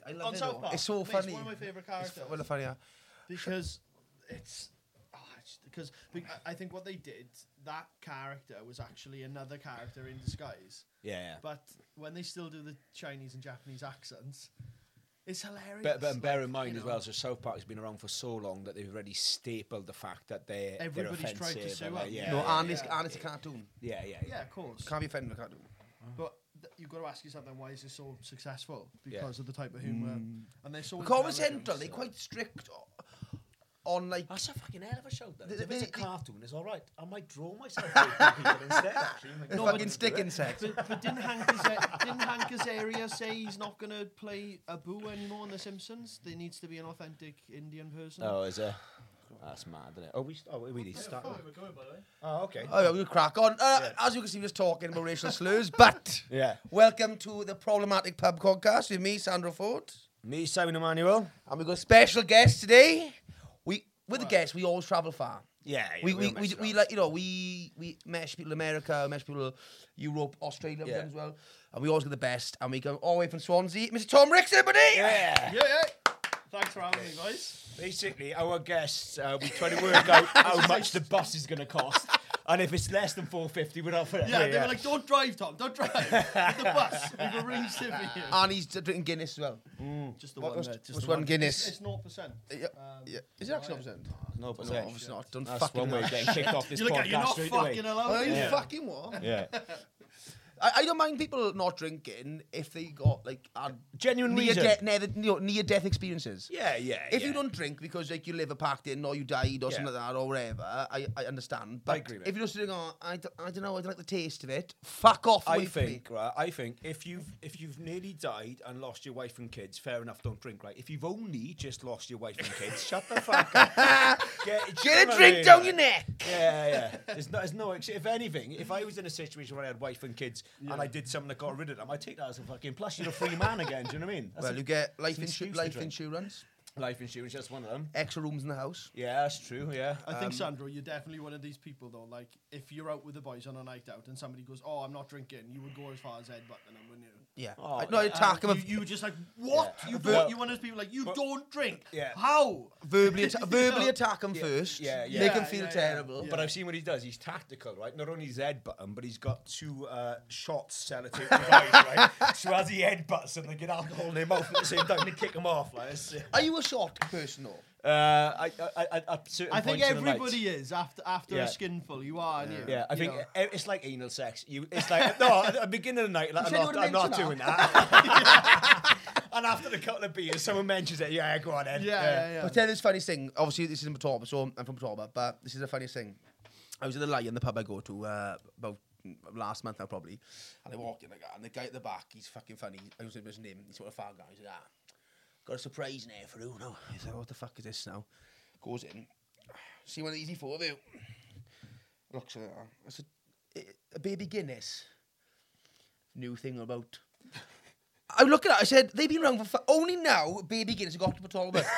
I love On it. South Park. It's so Mate, funny. It's one of my favourite characters. Well, funny, yeah. Because because I think what they did, that character was actually another character in disguise. Yeah. But when they still do the Chinese and Japanese accents, it's hilarious. But bear in mind as well, so South Park has been around for so long that they've already stapled the fact that Everybody's tried to sue them. Yeah. No, Yeah, and it's yeah. a cartoon. Yeah. Yeah, of course. Can't be offended with a cartoon. But you've got to ask yourself then, why is it so successful? Because of the type of humour. And they're so Comedy intelligent, Central, they're so- quite strict on like. That's a fucking hell of a show. Then. The- If it's a the- cartoon, it's all right. I might draw myself with people instead. Actually, The fucking stick insect. But didn't Hank Azaria say he's not going to play Abu anymore in The Simpsons? There needs to be an authentic Indian person. Oh, is it? That's mad, isn't it? We need to start. Oh, okay. Oh, yeah, we'll crack on. As you can see, we're just talking about racial slurs, but Yeah. welcome to the Problematic Pub Podcast with me, Sandro Ford. Me, Simon Emmanuel. And we've got a special guest today. With the guests, we always travel far. Yeah. We like, you know, we mesh people in America, mesh people Europe, Australia as well. And we always get the best. And we go all the way from Swansea. Mr. Tom Ricks, everybody! Yeah. Yeah. Thanks for having me, guys. Basically, our guests, we try to work out how much the bus is going to cost. And if it's less than $4.50, we're off it. Yeah, they were like, don't drive, Tom, don't drive. With the bus, we've arranged it for you. And he's drinking Guinness as well. Just the What one, was- mate. Just what's the one Guinness? It's 0%. Yeah. Is it actually 0%? No, No, obviously not. Don't That's fucking one way of getting kicked off this You're like, you're podcast not straight fucking away. allowed. Are you Yeah. fucking what? Yeah. I don't mind people not drinking if they got like Genuine reason. near-death experiences. Yeah. If you don't drink because like your liver packed in or you died or something like that or whatever, I understand. But agree with if you're just doing, I don't know, I don't like the taste of it. Fuck off away from me. I think if you've nearly died and lost your wife and kids, fair enough, don't drink, right? If you've only just lost your wife and kids, shut the fuck up. Get a drink down your neck. Yeah. There's no. If anything, if I was in a situation where I had wife and kids and I did something that got rid of them, I'd take that as a fucking plus. You're a free man again. Do you know what I mean? Well, you get life an excuse to drink. insurance, Life insurance, that's one of them. extra rooms in the house. Yeah, that's true. Yeah. I think, Sandro, you're definitely one of these people, though. Like, if you're out with the boys on a night out and somebody goes, "Oh, I'm not drinking," you would go as far as headbutting them, wouldn't you? Yeah. Oh, I'd attack him. You were just like, "What? Yeah. You But- don't? You one of those people like, you don't drink? Yeah. How? Verbally attack him first. Yeah. Make him feel Yeah. terrible. Yeah. But I've seen what he does. He's tactical, right? Not only his headbutt him, but he's got two shots sellotape device, right? So as he headbutts them, they get alcohol in their mouth at the same time and they kick him off. Like, Are you a short person though? At certain I think points in the night. everybody is after Yeah. a skinful. You are, aren't you? Yeah, I You think know. it's like anal sex. It's like no, at the beginning of the night, like, said you I'm not wouldn't doing mention that. And after a couple of beers, someone mentions it. Yeah, go on then. Yeah. I'll tell you this funny thing. Obviously, this isn't Matorba, so I'm from Matorba, but this is the funniest thing. I was at the Lion, the pub I go to, about last month now probably, and I walk in, and the guy at the back, he's fucking funny. I don't know his name. He's sort of fat guy. He's like, got a surprise in there for you now. He's like, what the fuck is this now? Goes in. See one of these for you. Looks at that. I said, a baby Guinness. New thing about. I look at it, I said, they've been around for only now, baby Guinness have got to put all about.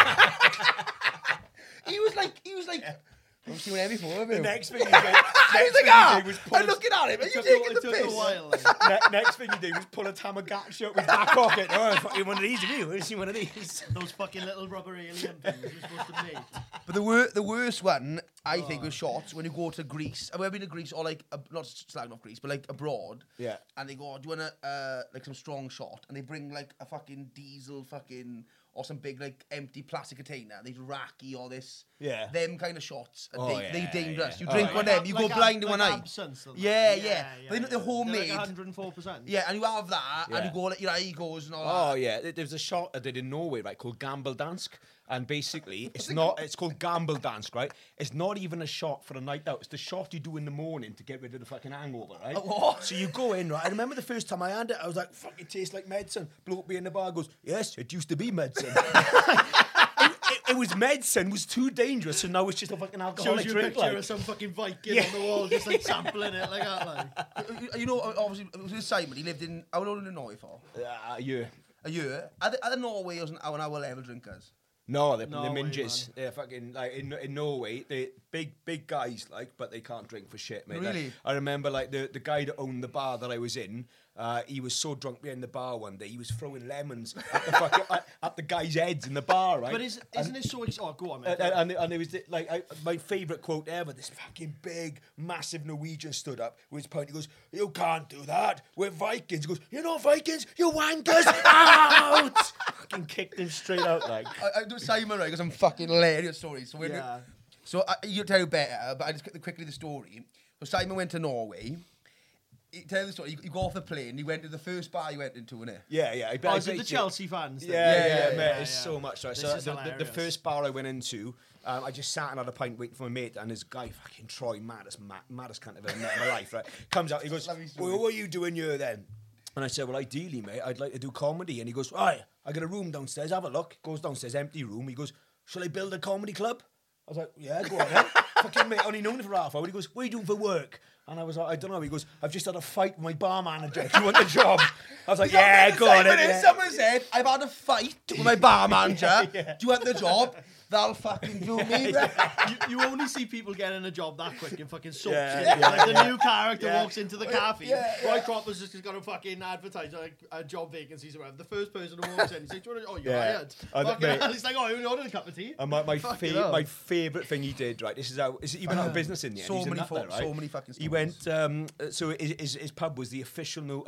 He was like, I've seen one before, have you? The next thing you did, I was like, I'm looking at him, are you taking the It took piss? a while. Like. next thing you do was pull a Tamagotchi out with back pocket. Oh, fucking one of these. Have you seen one of these? Those fucking little rubber alien things you're supposed to make. But the worst one, I think, was shots when you go to Greece. I've ever been to Greece, or like, not slagging off Greece, but like abroad. Yeah. And they go, do you want like some strong shot? And they bring like a fucking diesel or some big like empty plastic container. They raki or this. Yeah. Them kind of shots. Oh, They dangerous. yeah. You drink one of them, you go blind in one eye. Absinthe or Yeah, that. yeah. They're homemade. They're like 104%. Yeah, and you have that, Yeah. and you go like your eye goes and all Oh that. yeah, there's a shot I did in Norway, right, called Gambeldansk, and basically it's called Gambeldansk, right? It's not even a shot for a night out. It's the shot you do in the morning to get rid of the fucking hangover, right? What? So you go in, right? I remember the first time I had it, I was like, "Fuck, it tastes like medicine." Bloke be in the bar goes, "Yes, it used to be medicine." It was medicine. It was too dangerous, so now it's just a fucking alcoholic Shows you a drink. picture Like. of some fucking Viking on the wall, just like sampling it like that. Like. You know, obviously, it was Simon. He lived how long in Norway for? Yeah. A year. Are the Norwayers and our level drinkers? No, they're Norway, minges. man. They're fucking like in Norway. They're big guys, like, but they can't drink for shit, mate. Really? Like, I remember like the guy that owned the bar that I was in. He was so drunk behind the bar one day, he was throwing lemons at the fucking, at the guys' heads in the bar, right? But isn't it so? Oh, go on, mate. And it was my favourite quote ever. This fucking big, massive Norwegian stood up with his pint. He goes, "You can't do that. We're Vikings." He goes, "You're not Vikings. You're wankers." Out. Fucking kicked him straight out like. I do Simon, right, because I'm fucking hilarious stories. So Yeah. So you tell you better, but I just quickly the story. So Simon went to Norway. He tell the story. You go off the plane. You went to the first bar you went into, innit? Yeah. Oh, is it the Chelsea fans? then? Yeah, mate. yeah, It's yeah. so much right. This So is the hilarious. first bar I went into, I just sat and had a pint waiting for my mate, and this guy, fucking Troy, maddest cunt I've ever met in my life, right? Comes out, he goes, Lovely story. "Well, what are you doing here then?" And I said, "Well, ideally, mate, I'd like to do comedy." And he goes, "Right, I got a room downstairs, have a look." Goes downstairs, empty room. He goes, "Shall I build a comedy club?" I was like, "Yeah, go on then." Fucking mate, only known him for half hour. He goes, "What are you doing for work?" And I was like, "I don't know." He goes, "I've just had a fight with my bar manager. Do you want the job?" I was like, "Yeah, go on then." Yeah. Someone said, "I've had a fight with my bar manager. Yeah. Do you want the job?" That'll fucking do me. You only see people getting a job that quick in fucking soaps. Yeah, innit? Like the new character Yeah. walks into the cafe. Yeah, Roy Cropper's just got to fucking advertise like job vacancies or whatever. The first person who walks in, he's like, "Oh, you're Yeah. hired." Oh, Fucking mate. hell, he's like, "Oh, you ordered a cup of tea." And my Fucking hell. favourite thing he did, right? This is how you went out of business in the end. So He's in many that there, right? so many fucking He stories. went. So his pub was the official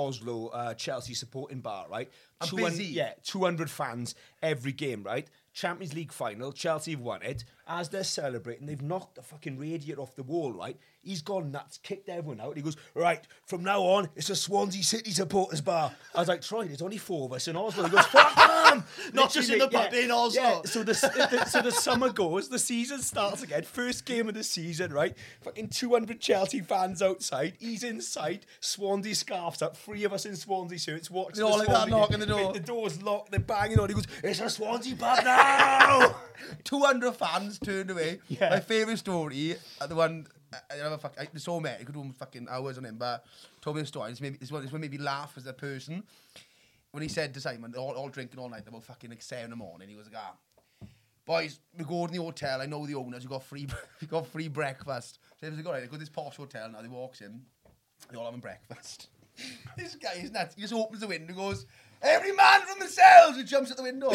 Oslo Chelsea supporting bar, right? I'm 200 busy. Yeah, 200 fans every game, right? Champions League final, Chelsea have won it. As they're celebrating, they've knocked the fucking radiator off the wall, right? He's gone nuts, kicked everyone out. He goes, "Right, from now on, it's a Swansea City supporters bar." I was like, "Troy, there's only 4 of us in Oslo." He goes, "Fuck them!" Not just in the pub, in Oslo. Yeah, so the summer goes, the season starts again. First game of the season, right? Fucking 200 Chelsea fans outside. He's inside. Swansea scarves up. 3 of us in Swansea shirts. Watching They're all like that, Swansea game. knocking the door. Mate, the door's locked. They're banging on. He goes, "It's a Swansea pub now." 200 fans turned away. Yeah. My favourite story, the one, I saw me, I could do fucking hours on him, but told me a story. This one made me laugh as a person. When he said to Simon, all drinking all night, about fucking like 7 in the morning, he was like, "Boys, we go to the hotel, I know the owners, we got free breakfast." So he was like, "All right, I go to this posh hotel now." He walks in, they all having breakfast. This guy is nuts. He just opens the window and goes, "Every man from the cells!" and jumps at the window.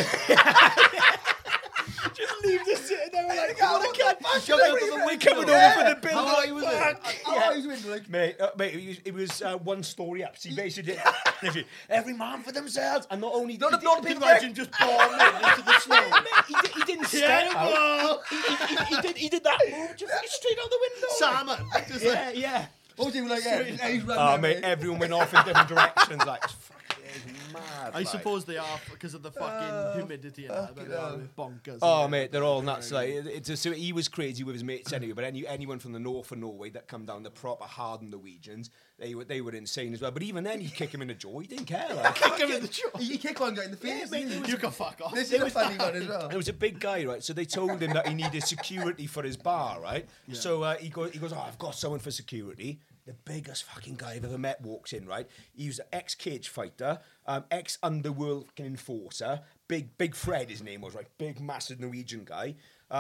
Just leaves us sitting there. We're like, Yeah, "What a what cunt." the fuck? Jumped out Every the man- way coming Yeah. over for the bill. How high was it? Yeah. He's window like, Mate, it was 1 story up. So he basically did every man for themselves. And not only Not did the- not the he- people Imagine just bombing into the snow. he didn't step out. Terrible. He did that move just straight out the window. Salmon. Just like, Yeah. oh, he was like, yeah, he's running. Oh, away. mate, everyone went off in different directions. Like, fucking mad. I like. suppose they are because of the fucking humidity and that. But they are bonkers. Oh, yeah. mate, they're all nuts. Like, so he was crazy with his mates anyway. But anyone from the north of Norway that come down, the proper hardened Norwegians, they were insane as well. But even then, he'd kick him in the jaw. He didn't care. Like, Kick him in the jaw. He kicked one guy in the face. mate, didn't he? You can fuck off. This is a funny one as well. It was a big guy, right? So they told him that he needed security for his bar, right? Yeah. So he goes, "Oh, I've got someone for security." The biggest fucking guy I've ever met walks in, right? He was an ex-cage fighter, ex-underworld fucking enforcer. Big Fred, his name was, right? Big, massive Norwegian guy.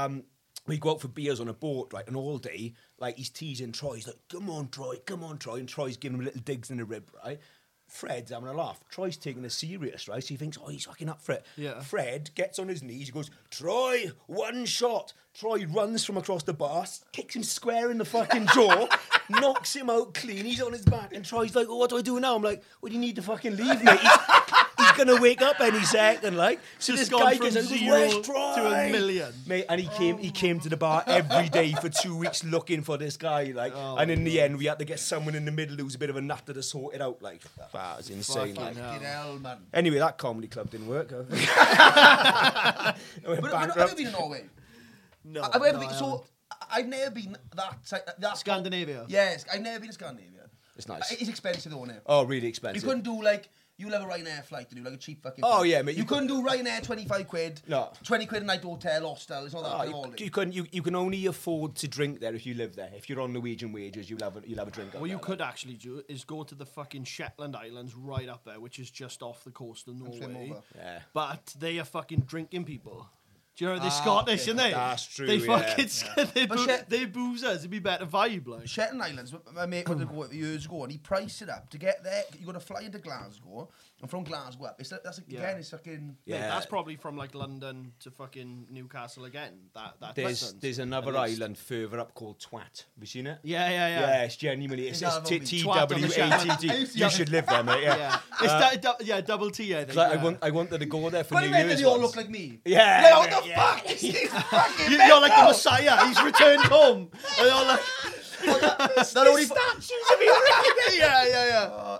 We go out for beers on a boat, right? And all day, like, he's teasing Troy. He's like, come on, Troy. And Troy's giving him little digs in the rib, right? Fred's having a laugh. Troy's taking it serious, right? So he thinks, oh, he's fucking up for it. Yeah. Fred gets on his knees. He goes, "Troy, one shot." Troy runs from across the bar, kicks him square in the fucking jaw, knocks him out clean. He's on his back. And Troy's like, "Oh, what do I do now?" I'm like, "Well, you need to fucking leave, mate. He's going to wake up any second, like." So Just this gone guy from gets out, he goes, 0 "Where's to Troy?" 1,000,000. Mate, and he came to the bar every day for 2 weeks looking for this guy, like. And in the end, we had to get someone in the middle who was a bit of a nutter to sort it out, like. That was insane, like. Fucking Fucking hell, man. Anyway, that comedy club didn't work. Went But have you bankrupt. been in Norway? No. I've never no, been, I so haven't. I've never been that Scandinavia. Yes, I've never been to Scandinavia. It's nice. It's expensive though, isn't it? Oh, really You expensive. couldn't do like you'll have a Ryanair flight to do like a cheap fucking. Oh, flight. yeah, mate, You you couldn't do Ryanair 25 quid. No. 20 quid a night hotel, hostel. It's not that Oh, kind of holiday. you can only afford to drink there if you live there. If you're on Norwegian wages, you'll have a drink. What you could actually do is go to the fucking Shetland Islands right up there, which is just off the coast of swim Norway. over. Yeah. But they are fucking drinking people. Do you know they're Scottish, aren't they? That's true, They yeah. fucking they're boozers. It'd be better vibe, like. Shetland Islands, my mate went to go years ago, and he priced it up to get there. You got to fly into Glasgow, and from Glasgow up, again, it's fucking. Mate, Yeah. that's probably from like London to fucking Newcastle again. That distance. There's another At least. island further up called Twat. Have you seen it? Yeah. Yeah, it's genuinely Is that T-W-A-T-T. You should live there, mate. Yeah. It's double T, I think. I wanted to go there for But New he meant that Year's. they all once. look like me. Yeah. Like, what the fuck? He's fucking You're like the Messiah. He's returned home. And you're like, That only statues of you. yeah.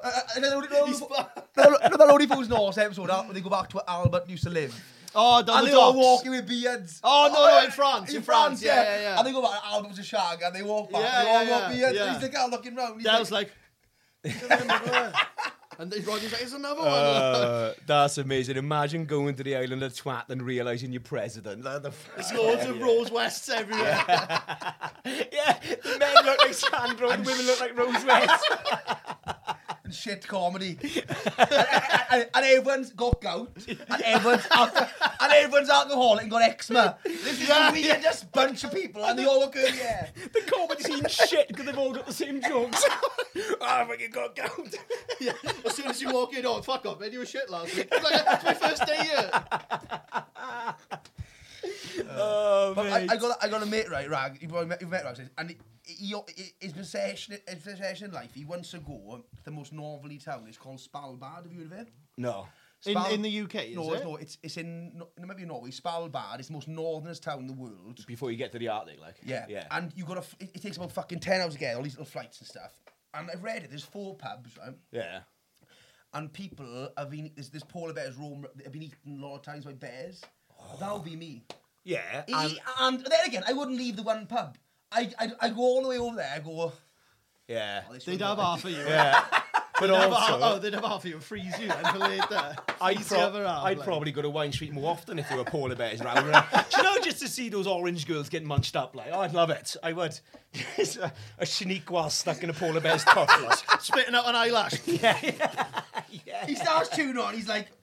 that only Fools North episode when they go back to where Albert used to live. Oh, double And they all dogs. walking with beards. Oh, no, in France. In France, yeah. And they go back, Albert was a shag, and they walk back. Yeah, they all yeah, got beards. yeah. He's the guy looking round. He's Dale's like, and Rodney's like, there's another one. That's amazing. Imagine going to the island of Twat and realising you're president. There's loads of Rose Wests everywhere. Yeah, the men look like Sandro and the women look like Rose West. and shit comedy. and everyone's got gout. And everyone's alcoholic and got eczema. This is the weirdest bunch of people, and they all look good, yeah. The comedy scene shit because they've all got the same jokes. I fucking got gout. Yeah. As soon as you walk in, oh, fuck off, man, you were shit last week. It's like, it's my first day here. Oh, But mate. I got a mate, right, Rag. You've met Rag, and his possession in life, he wants to go to the most northerly town. It's called Svalbard. Have you heard of it? No. In the UK, is No, it? no, it's in maybe Norway. Svalbard. It's the most northernest town in the world. Before you get to the Arctic, like. Yeah. Yeah. And you got to. It takes about fucking 10 hours to get all these little flights and stuff. And I've read it. There's 4 pubs, right? Yeah. And people have been. There's polar bears roam. Have been eaten a lot of times by bears. That would be me. Yeah. And then again, I wouldn't leave the one pub. I go all the way over there. I go. Yeah. Oh, this They'd one's have not- half of you. Yeah. But also, they'd have half of you and freeze you and for later. I'd Freeze the other half, like. probably go to Wine Street more often if there were polar bears around. Do you know, just to see those orange girls getting munched up, like, oh, I'd love it. I would. Just a Shaniqua stuck in a polar bear's tuffles. Spitting out an eyelash. Yeah. He starts tuning on. He's like,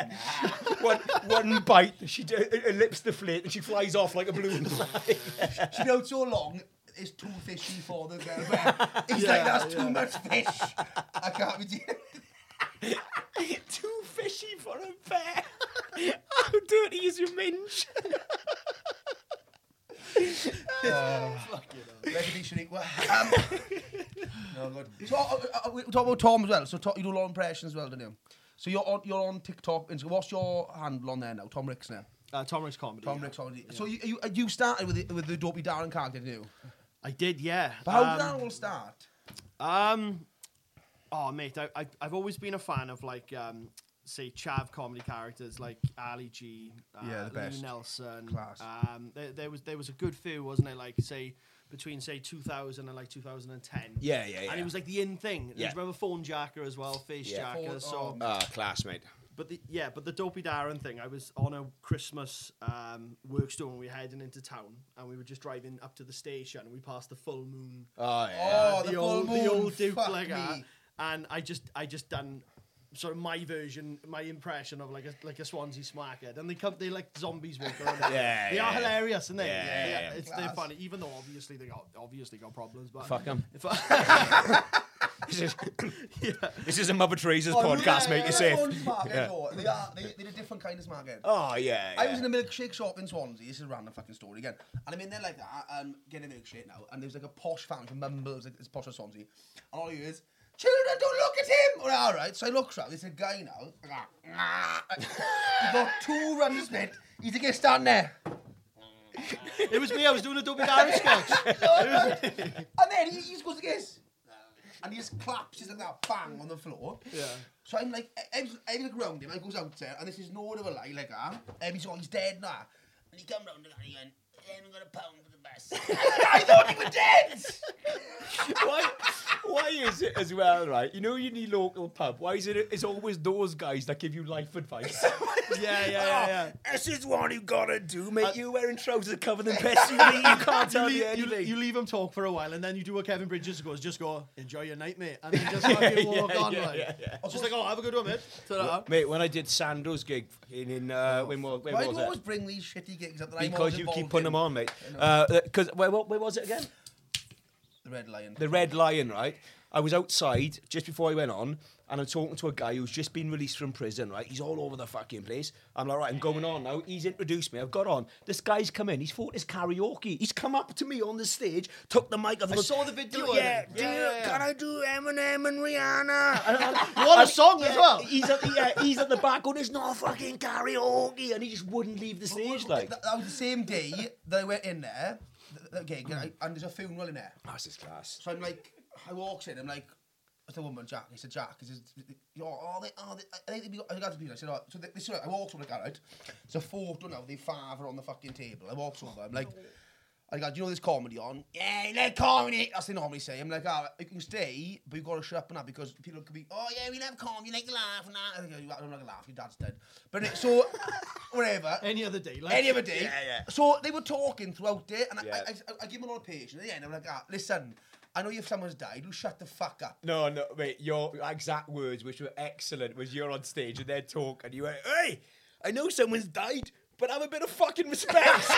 One bite, her lips deflate and she flies off like a balloon. she's been out so long. It's too fishy for the bear. He's like, that's too much fish. I can't be dealing. Too fishy for a bear. How dirty is your minge? Recipe Shaniqua. No, good. So, we talk about Tom as well. So you do a lot of impressions as well, don't you? So you're on TikTok. And so what's your handle on there now? Tom Ricks now. Tom Ricks Comedy. Tom Ricks comedy. So you started with the Dopey Darren character, didn't you? I did, yeah. But how did that all start? Oh, mate, I've always been a fan of, like, say, chav comedy characters like Ali G, The best. Lee Nelson. Class. There was a good few, wasn't there? Like, say, between, say, 2000 and, like, 2010. Yeah. And it was, like, the in thing. Yeah. Do you remember Phone Jacker as well? Face Jacker. So, Classmate. but the Dopey Darren thing, I was on a Christmas work store and we were heading into town and we were just driving up to the station and we passed the full moon. Oh, yeah. Oh, the full moon. The old Duke Fuck like that. me. And I just done sort of my version, my impression of like a Swansea smackhead. And they like zombies walking around. Yeah, they are yeah. hilarious, aren't they? Yeah. They're Class. funny, even though obviously they got problems. But Fuck 'em. if I, This is a Mother Teresa's podcast, mate. You're safe. They're a different kind of smarthead. Oh, yeah. I was in a milkshake shop in Swansea. This is a random fucking story again. And I'm in there like that, getting a milkshake now. And there's like a posh family from Mumbles, it's posh as Swansea. And all you hear is, children, don't look at him! Well, all right, so I look around. There's a guy now. He's got 2 runs split. He's a guest stand there. it was me, I was doing a Dopey Darren sketch. And then he just goes, guess. And he just claps, just like that, bang, on the floor. Yeah. So I'm like, I look around him, I goes out there, and this is no word of a lie, like that. He's dead now. And he come round and he went, yeah, I'm going to pound for the best. I thought you were dead! Why is it as well, right? You know you need local pub. Why is it it's always those guys that give you life advice? Yeah. This is what you gotta do, mate. You wearing trousers covered in piss. You can't tell me anything. You leave them talk for a while, and then you do what Kevin Bridges goes, just go, enjoy your night, mate. And then just fucking walk on, like. It's just like, oh, have a good one, mate. Mate, when I did Sando's gig in when Why was do you it? always bring these shitty gigs up that I'm Because always you keep involved putting in? them on, mate. Because where was it again? The Red Lion. The Red Lion, right? I was outside just before I went on, and I'm talking to a guy who's just been released from prison, right? He's all over the fucking place. I'm like, right, I'm going on now. He's introduced me. I've got on. This guy's come in. He's thought it's karaoke. He's come up to me on the stage, took the mic. I saw the video. Yeah, Yeah. Can I do Eminem and Rihanna? You want a song as well? He's at the back going, it's not fucking karaoke. And he just wouldn't leave the stage, like. That was the same day that I went in there, the gig, and there's a funeral in there. That's his class. So I'm like, I walks in, I'm like, it's the woman, Jack. He said, Jack, he says, I think they got to be. I said, I walks over, like, all right. It's a photo now, they father on the fucking table. I walks over, I'm like, I go, do you know this comedy on? Yeah, you like comedy. That's what they normally say. I'm like, oh, you can stay, but you've got to shut up and that because people could be, oh yeah, we love comedy, you like to laugh and that. I think, I don't like to laugh, your dad's dead. But so, whatever. Any other day. Like, Any other day. Yeah. So they were talking throughout it, and Yeah. I give them a lot of patience. At the end, I'm like, listen, I know if someone's died, you shut the fuck up. No, mate, your exact words, which were excellent, was you're on stage and they're talking, and you went, hey, I know someone's died, but have a bit of fucking respect.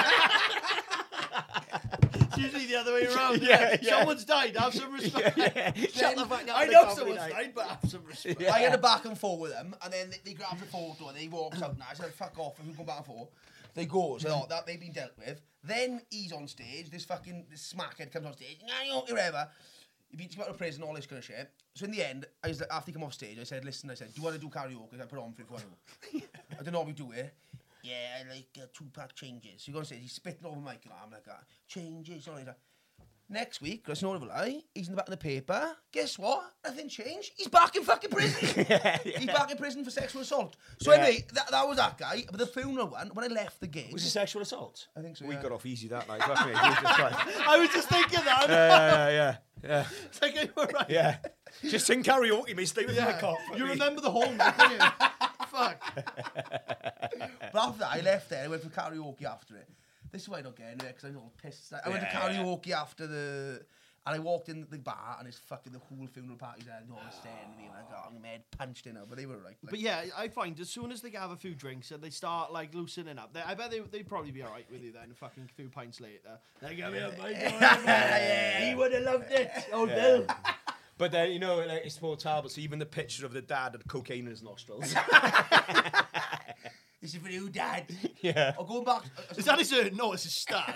It's usually the other way around. Yeah. Someone's died, have some respect. Shut the fuck up. I know someone's died, but have some respect. I had a back and forth with them, and then they grabbed the photo and they walks out. Now I said, "Fuck off!" And we go back and forth. They go, so that they've been dealt with. Then he's on stage. This smackhead comes on stage. Whatever. He's been out of prison, all this kind of shit. So in the end, after he came off stage, I said, "Listen," I said, "Do you want to do karaoke?" I put it on for you. I don't know how we do it. Yeah, I like Tupac Changes. So you're going to say, he's spitting over my arm like that. Changes. Next week, Chris Norville, he's in the back of the paper. Guess what? Nothing changed. He's back in fucking prison. He's back in prison for sexual assault. So anyway, that was that guy. But the funeral one, when I left the gig... Was it sexual assault? I think so, We yeah. got off easy that night, wasn't we? I was just thinking that. Yeah. It's like, you were right. Yeah. Just sing karaoke, mate. Stay with my cop. You remember the whole night, don't you? Fuck. But after that, I left there. I went for karaoke after it. This is why I don't get anywhere, because I'm all pissed. I went to karaoke after the... And I walked in the bar, and it's fucking the whole funeral party there, and all staring at me, and I got my head punched in out, but they were right. Like, But yeah, I find as soon as they have a few drinks and they start like loosening up, I bet they'd probably be alright with you then. A fucking few pints later, they go, he would have loved it. Oh, Bill. But then, you know, like, it's more terrible. So even the picture of the dad had cocaine in his nostrils. this is for you, Dad. Yeah. Or going back... Is that his no, it's his stash.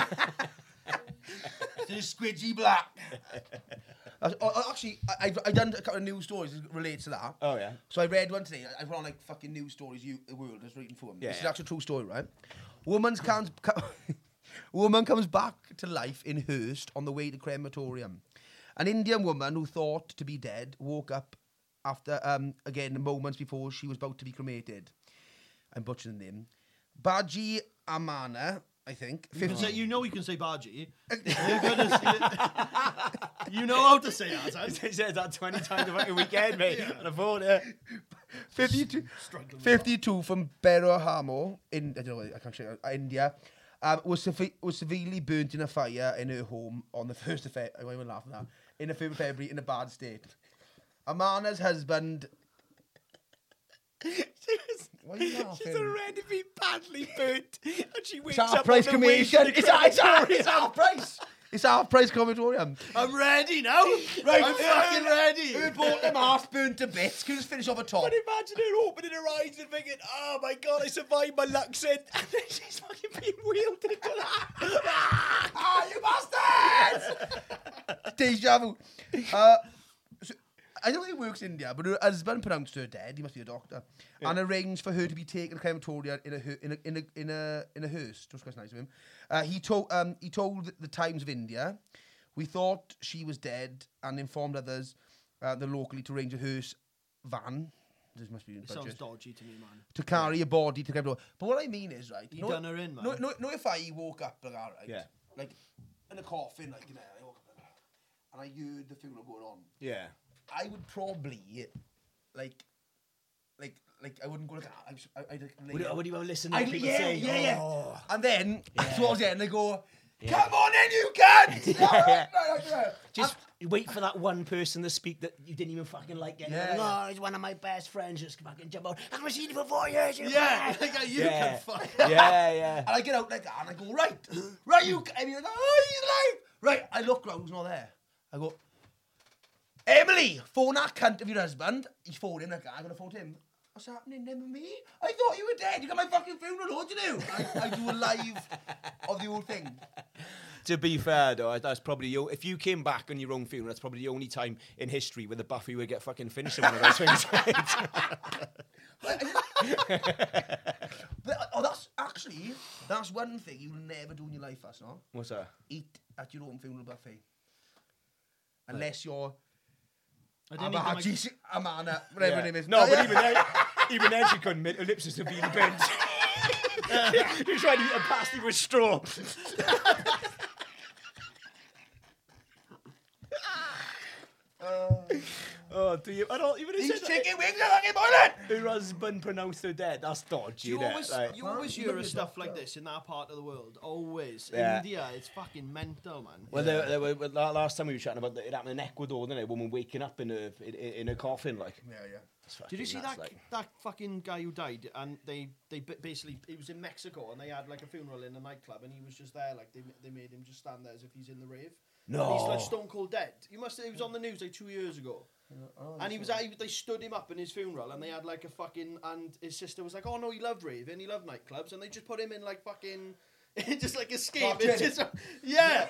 It's squidgy black. Actually, I've done a couple of news stories that relate to that. Oh, yeah. So I read one today. I put on like fucking news stories, the world. I was reading for them. Yeah, This is actually a true story, right? Woman comes back to life in Hurst on the way to crematorium. An Indian woman who thought to be dead woke up after, again, moments before she was about to be cremated. I'm butchering the name. Baji Amana, I think. You can say Baji. You know how to say that. He says that 20 times a fucking weekend, mate. On a phone, yeah. 52 from Berrahamo in India was severely burnt in a fire in her home on the 1st of February. I won't even laugh at that. In the 1st of February in a bad state. Amana's husband. Why are you laughing? She's already been badly burnt, and she wakes It's half up price on the way to cremation. the It's half price. It's half price crematorium. I'm ready now. Right, I'm fucking ready. Who bought them half burnt to bits? Can you just finish off a top? But imagine her opening her eyes and thinking, oh my God, I survived my Luxin. And then she's fucking being wheeled into that. Ah, you bastards! Deja vu. So, I don't think it works in India, but her husband pronounced her dead. He must be a doctor, and arranged for her to be taken to crematorium in a hearse. Just quite nice of him. He told the Times of India, "We thought she was dead, and informed others, the locally to arrange a hearse van." There must be It budget. sounds dodgy to me, man. To carry your body to go. But what I mean is, right? You done her in, man. No, if I woke up like that, right? Yeah. Like in a coffin, like I woke up like that, and I heard the funeral going on. Yeah. I would probably like I wouldn't go like that. Would you listen to I'd, people yeah, say, yeah. oh. And then towards the end they go, "Come on, then you cunt!" Just wait for that one person to speak that you didn't even fucking like. Yeah. Oh, he's one of my best friends. Just fucking jump out. I've seen you for 4 years. Yeah, you can fuck. Yeah. And I get out like that and I go, right, you. And you're like, oh, he's alive. Right, I look round, he's not there. I go, Emily, phone that cunt of your husband. He's phoned him like that. I'm gonna phone him. What's happening then with me? I thought you were dead. You got my fucking funeral. What do you do? I do a live of the whole thing. To be fair, though, that's probably if you came back on your own funeral, that's probably the only time in history where the Buffy would get fucking finished in one of those things. That's one thing you'll never do in your life, that's not. What's that? Eat at your own funeral buffet. Unless you're Amana, whatever her name is. No, but even then she couldn't admit her lips is to be the bench. You're trying to eat a pasty with straw. Oh, do you? I don't even. These chicken wings are fucking boiling. Her husband pronounced her dead. That's dodgy. You innit? always hear of stuff like this in that part of the world. Always. Yeah. India, it's fucking mental, man. Well, there were, last time we were chatting about it happened in Ecuador, didn't it? A woman waking up in a coffin, like. Yeah. Did you see that fucking guy who died? And they basically, he was in Mexico and they had like a funeral in a nightclub and he was just there, like they made him just stand there as if he's in the rave. No. And he's like stone cold dead. He was on the news like 2 years ago. And they stood him up in his funeral and they had like a fucking, and his sister was like, oh no, he loved raving, he loved nightclubs, and they just put him in like fucking, just like escape. It's just, yeah.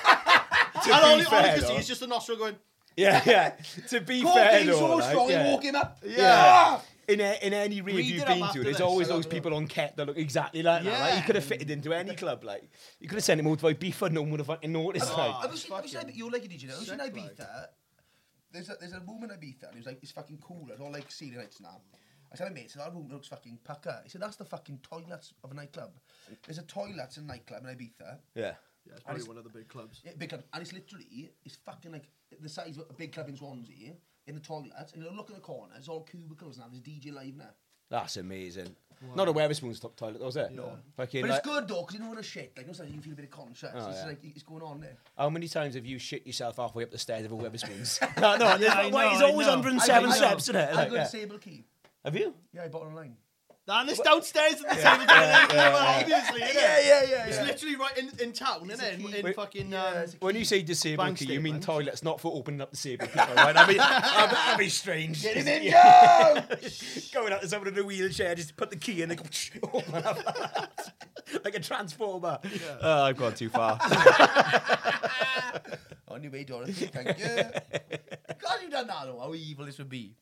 And all you can see is just a nostril going, Yeah. To be fair, though, strong and walk him up. Yeah. In any rave Read you've it been up to, after there's this. always those people on Ket that look exactly like that. Like, Yeah. he could have fitted into any club. Like, you could have sent him out to Ibiza, no one would have fucking noticed. You're like a DJ now. In Ibiza, there's a room in Ibiza, and he was like, it's fucking cool. It's all like ceiling lights now. I said, mate, so that room looks fucking pucker. He said, that's the fucking toilets of a nightclub. There's a toilet in a nightclub in Ibiza. Yeah. yeah, it's probably one of the big clubs. Yeah, big club. And it's fucking like the size of a big club in Swansea, in the toilet. And you look in the corner, it's all cubicles now. There's DJ live now. That's amazing. Wow. Not a Wetherspoon's top toilet, was it? No. Fucking, but it's good though, because you don't want to shit. Like, you feel a bit of conscious. It's like, it's going on there. How many times have you shit yourself halfway up the stairs of a Wetherspoon's? It's always 107 steps, isn't it? I've got a disabled key. Have you? Yeah, I bought it online. And it's downstairs at the table. Obviously, isn't it? Yeah. It's literally right in town, isn't it? In fucking. When you say disabled Bank key, you mean statement. toilets, not for opening up disabled people, right? That'd be strange. Get him in, Joe! Going out to someone in a wheelchair, just put the key in and go open up. Like a transformer. Yeah. Oh, I've gone too far. On your way, Dorothy. Thank you. God, you've done that, though. How evil this would be.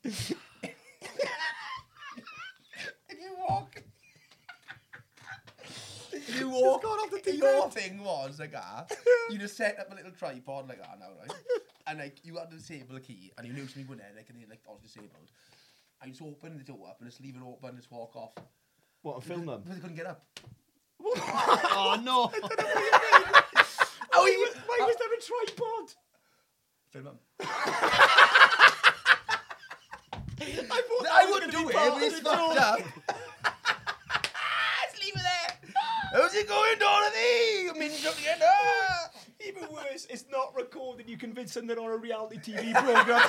If you walk on off the your thing was like you just set up a little tripod like that now, right? And like you had the disabled key and you knew somebody went there like and they like I was disabled. And you just open the door up and just leave it open and just walk off. What, and film them? Because they couldn't get up. Oh no. Why was there a tripod? Film them. I wouldn't do it, but it's fucked up. How's it going, Dorothy? I'm in again. Even worse, it's not recorded. You convince them they're on a reality TV program.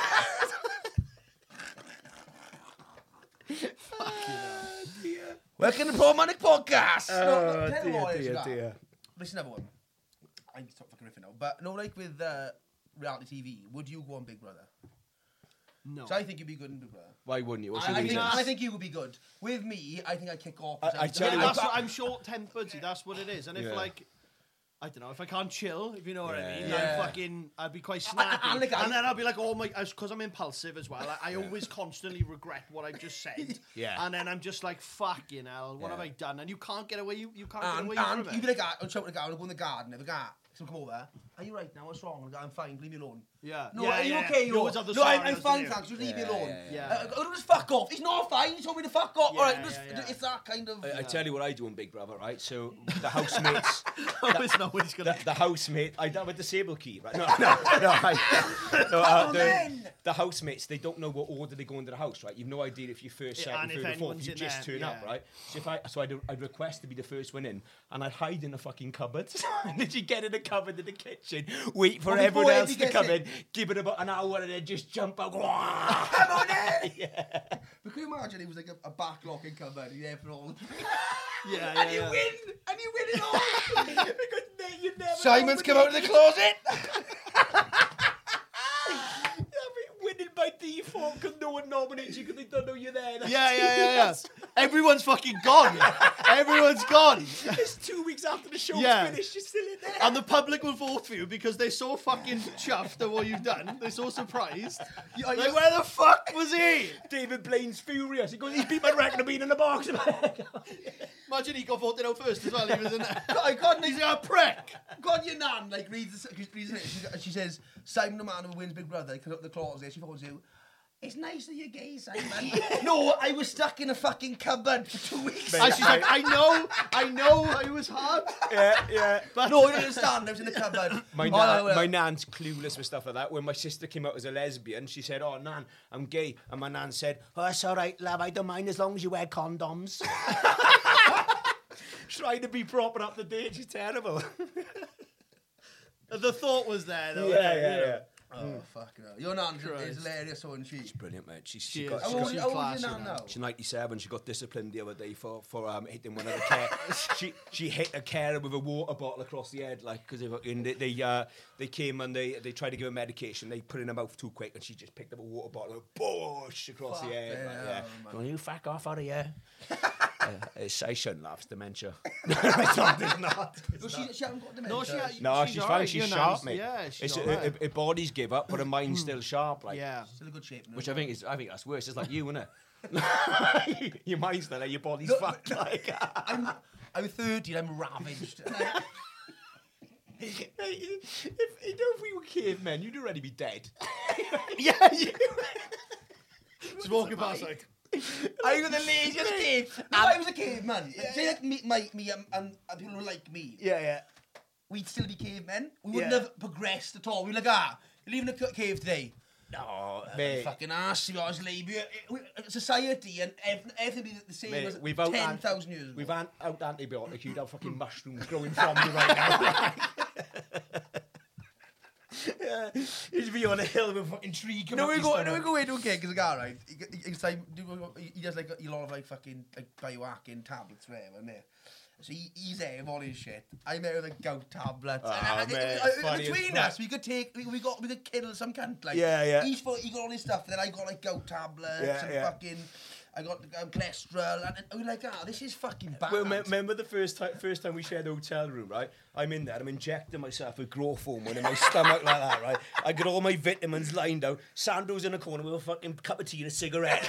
Welcome to Pro Manic Podcast. Dear. This is another one. I'm just fucking riffing now. But no, like with reality TV, would you go on Big Brother? No. So I think you'd be good in Big Brother. Why wouldn't you? I think you would be good. With me, I think I'd kick off. I tell you I'm short-tempered. See, that's what it is. And if I don't know, if I can't chill, if you know what I mean, I'd be quite snappy. And then I'll be like, oh my, because I'm impulsive as well. I always constantly regret what I just said. Yeah. And then I'm just like, fucking hell, what have I done? And you can't get away. You can't get away from it. You'd be like, I'm shouting at the guy, I'll go in the garden, have a guy. So come over. Are you right now? What's wrong? I'm fine. Leave me alone. Yeah. No, yeah, are you yeah. okay? You always have the No, I'm scenarios, fine, don't you? thanks. Just leave me alone. Yeah. Just fuck off. He's not fine. He told me to fuck off. Yeah, All right, yeah. it's that kind of. I tell you what I do in Big Brother, right? So the housemates, I always know when he's gonna. the housemate, I don't have a disabled key, right? No, the housemates, they don't know what order they go into the house, right? You've no idea if you're first, Yeah, second, and if third, or fourth. anyone's You in just there, turn up, yeah. right? So I'd request to be the first one in, and I'd hide in the fucking cupboard. And then you get in the cupboard in the kitchen, wait for Well, before everyone else he to gets come in. in, give it about an hour, and then just jump out. Come on in! Yeah. But can you imagine it was like a backlocking cupboard? You're there for all. Yeah, And you yeah. win! And you win it all! Because you never Simon's know come when out of the closet! winning by default because no one nominates you because they don't know you're there. Yeah. Everyone's fucking gone. Everyone's gone. It's 2 weeks after the show's Yeah. finished, you're still in there. And the public will vote for you because they're so fucking chuffed at what you've done. They're so surprised. Like, where the fuck was he? David Blaine's furious. He goes, he's beat my record of being in the box. Imagine he got voted out first as well. He was in there. I got He's a prick. God, your nan like reads it. She says, Simon the man who wins Big Brother, he comes up the closet, she phones you. It's nice that you're gay, Simon. No, I was stuck in a fucking cupboard for 2 weeks. And she's like, I know, it was hard. yeah. But no, you don't understand. I was in the cupboard. My nan's clueless with stuff like that. When my sister came out as a lesbian, she said, "Oh, Nan, I'm gay," and my nan said, "Oh, it's all right, love. I don't mind as long as you wear condoms." Trying to be proper up to date, she's terrible. The thought was there, though. Yeah. Oh, fuck no. Your nan is hilarious, so isn't she? She's brilliant, mate. She She got. is. How old She's is your class, nan you know. now? She's 97. She got disciplined the other day for hitting one of the care. she hit a carer with a water bottle across the head, like because they came and they tried to give her medication. They put it in her mouth too quick, and she just picked up a water bottle and bosh across the head. yeah, Like, Will you fuck off out of here? I shouldn't laugh. It's dementia. It's not. No, she hasn't got dementia. No, she. No, she's fine. alright. She's Your sharp, nan's- mate. Yeah, she's It's alright. her body's give up, but her mind's still sharp. Like, Yeah. Still in good shape. No? which I think that's worse. It's like you, isn't it? Your mind's still there, your body's No, fucked. Like, I'm 30 and I'm ravaged. if we were cavemen, you'd already be dead. Yeah. Just walking past like. I was the laziest cave. No, I was a caveman. Say like me and people who like me. Yeah. We'd still be cavemen. We wouldn't Yeah. have progressed at all. We'd be like, you're leaving the cave today. No, mate. Fucking ass, you guys leave. Society and everything be the same Mate, as we've out- 10,000 years ago. We've out antibiotic. You'd have fucking mushrooms growing from you right now. Yeah, you'd be on a hill with a fucking tree coming No, up we your go stomach. into a gig because a guy, right? He does like a lot of like fucking like biohacking tablets, whatever, isn't it? So he's there with all his shit. I'm there with a gout tablets. Oh, man, funny as Between crap. us, we could kill some cunt. Like, Yeah. he got all his stuff, and then I got like gout tablets and fucking. I got cholesterol, and we're like, this is fucking bad. Well, remember the first time we shared a hotel room, right? I'm in there, I'm injecting myself with growth hormone in my stomach like that, right? I got all my vitamins lined out. Sandro's in a corner with a fucking cup of tea and a cigarette.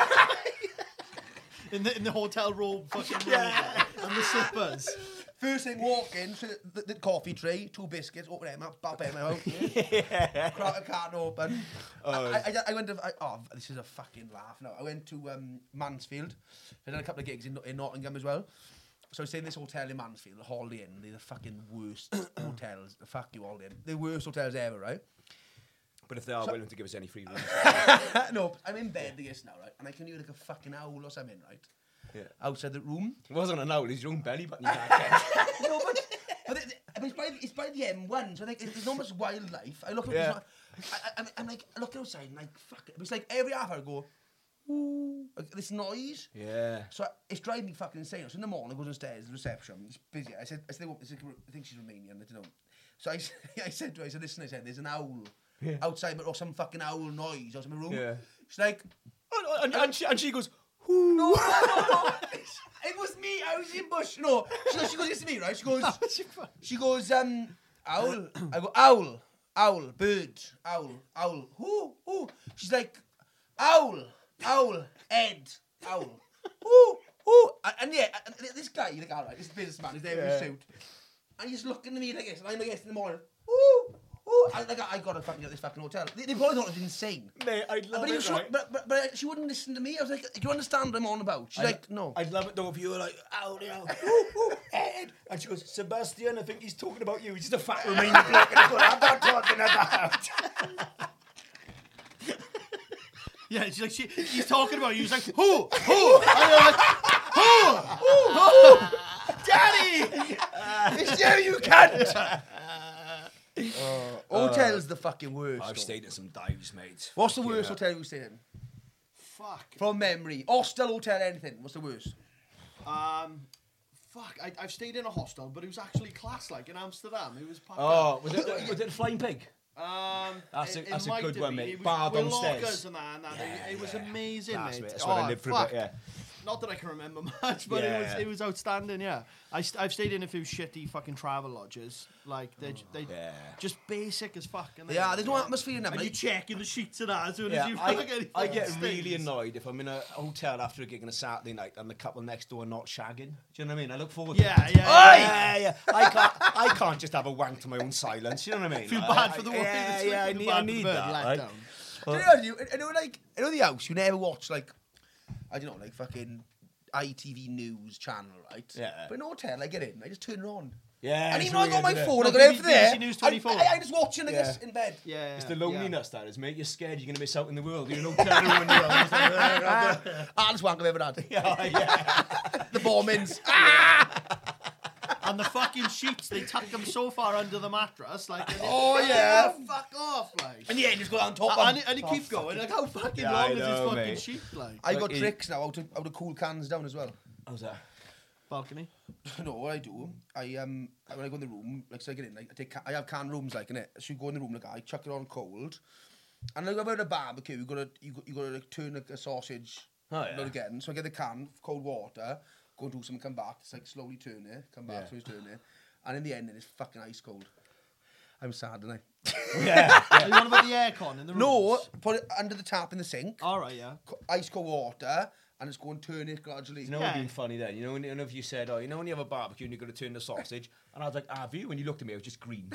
In the hotel room, fucking room, and the slippers. First thing, walk in, so the coffee tray, 2 biscuits, open them up, bop them out. Crack a carton open. I went to, this is a fucking laugh now. I went to Mansfield. I done a couple of gigs in Nottingham as well. So I stayed in this hotel in Mansfield, the Holiday Inn. They're the fucking worst hotels. Fuck you, Holiday Inn. The worst hotels ever, right? But if they are willing to give us any free rooms. No, but I'm in bed, I guess, now, right? And I can hear like a fucking owl or something, right? Yeah. Outside the room. It wasn't an owl, it's your own belly button you can't get. No, but it's by the M1, so I think there's not much wildlife. I look at I'm like, I look outside and like, fuck it. It's like every half hour I go, ooh, like this noise. Yeah. So it's driving me fucking insane. So in the morning I go downstairs, the reception, it's busy. I think she's Romanian, I don't know. So I said to her, listen, there's an owl outside, or some fucking owl noise outside my room. Yeah. She's like, And she goes, no. It was me. I was in bush. No, she goes, it's me, right? She goes, owl. I go, owl, bird, owl. Who? She's like, owl, Ed, owl. Who? And this guy, the guy, right? This businessman is there with his suit, and he's looking at me like this, and I'm like this in the morning. Who? ooh, ooh. I got to fucking get this fucking hotel. They probably thought it was insane. Mate, I'd love But, he it, was right? but she wouldn't listen to me. I was like, do you understand what I'm on about? She's like, no. I'd love it though if you were like, oh, you know, ooh, ooh, Ed. And she goes, Sebastian, I think he's talking about you. He's just a fat Romanian bloke. And he's going, I'm not talking about. Yeah, she's like, he's talking about you. He's like, who? And you're like, who? Daddy! It's you, you cunt! Hotel's the fucking worst. I've though. stayed in some dives, mate. What's the worst hotel you stayed in? Fuck. From memory. Hostel, hotel, anything. What's the worst? Fuck. I've stayed in a hostel, but it was actually class, like, in Amsterdam. It was packed Oh, up. was it Flying Pig? That's a might good have one, been. mate. It was Bar with downstairs. lockers and that. It was amazing, Class, mate. mate. That's where I lived for a bit, yeah. Not that I can remember much, but Yeah. it was outstanding. Yeah, I've stayed in a few shitty fucking travel lodges, like they just basic as fuck. And Yeah, there's no atmosphere in them. And you Like, checking the sheets and that as soon as Yeah, you I get fucking really stains. annoyed if I'm in a hotel after a gig on a Saturday night and the couple next door are not shagging. Do you know what I mean? I look forward to Yeah, it. yeah. Yeah. I can't just have a wank to my own silence. You know what I mean? Feel Like, bad for the woman. Yeah, I need that. Right? do you know, like, you know the house, you never watch, like, I don't know, like fucking ITV News channel, right? Yeah. But in a hotel, I get in, I just turn it on. Yeah. And it's even though I got my weird, isn't it? phone, I No, got everything BBC there. News 24. I just watching like Yeah. this in bed. Yeah, It's the loneliness that is, mate. You're scared you're going to miss out in the world. You're in a hotel room and you're like, Hardest wank I've ever had. yeah. The bombings. And the fucking sheets, they tuck them so far under the mattress, like. Oh, yeah. Fuck off, like. And yeah, just go down top. And it keeps going. Like, how fucking Yeah, long I is this know, fucking mate. sheet, like? I got Like, tricks now out of cool cans down as well. How's that? Balcony. No, what I do, when I go in the room, like, so I get in, like, I have canned rooms, like, innit? So you go in the room, like, I chuck it on cold, and like about a barbecue, you gotta like turn like, a sausage, not again. So I get the can, cold water, go and do something, come back, it's like slowly turn it, come back, slowly turn it, and in the end, it's fucking ice cold. I'm sad, aren't I? Yeah. Are you on about the aircon in the room? No, put it under the tap in the sink, All right, yeah. ice cold water, and it's go and turn it gradually. You know what would be funny then? You know when if you said, oh, you know when you have a barbecue and you're going to turn the sausage? And I was like, have you? When you looked at me, I was just green.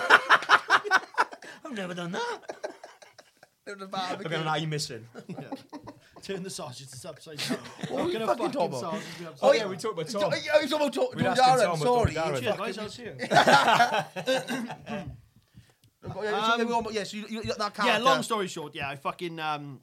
I've never done that. The I've barbecue. got an eye missing. Yeah. Turn the sausages upside down. What were you fucking talking about? sausage be upside Oh, down? yeah, we talked about Tom. I was talking about We'd asked Darren, Tom sorry. about Darren. Cheers, guys, I'll see you. So you that character. Yeah, long story short, yeah, I fucking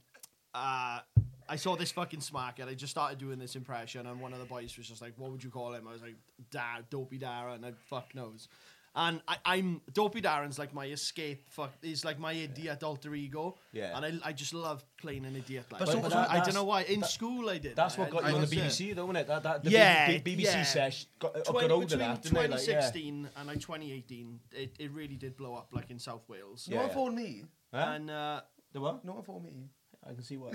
I saw this fucking smack and I just started doing this impression and one of the boys was just like, what would you call him? I was like, Dopey Darren, and fuck knows. And I'm Dopey Darren's like my escape. He's like my idiot alter ego. Yeah. And I just love playing an idiot like But that. so- I don't know why. In school I did. That's what got you on the was it. BBC, though, wasn't it? The Yeah, BBC yeah. sesh got Between older than that, didn't they? Like, yeah. 2016 and like 2018, it really did blow up like in South Wales. No one phoned me. Huh? And The what? No one phoned me. I can see why.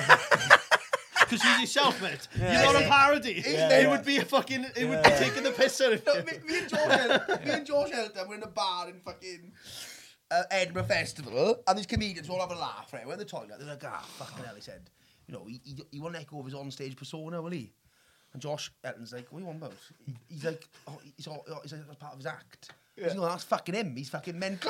because you're yourself, mate. You're not a parody. It would be a fucking. It would be taking the piss out of No, you. me and George Elton were in a bar in fucking Edinburgh Festival, and these comedians all have a laugh, right? We're in the toilet, they're like, fucking hell, he said, you know, he won't let go of his on-stage persona, will he? And Josh Elton's like, what are you on about? He's like, he's like, that's part of his act. Yeah. He's like, that's fucking him, he's fucking mental.